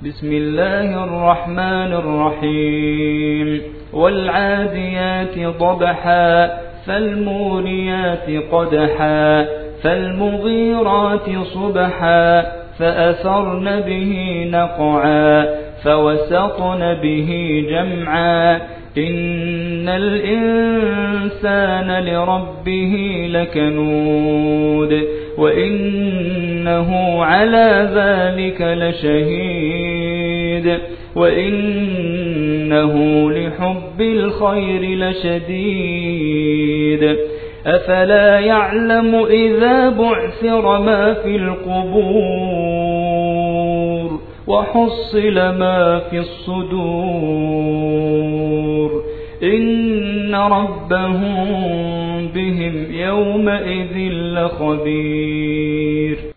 بسم الله الرحمن الرحيم والعاديات ضبحا فالموريات قدحا فالمغيرات صبحا فأثرن به نقعا فوسطن به جمعا إن الإنسان لربه لكنود وإنه على ذلك لشهيد وإنه لحب الخير لشديد أفلا يعلم إذا بعثر ما في القبور وحصل ما في الصدور إن ربهم بهم يومئذ لخبير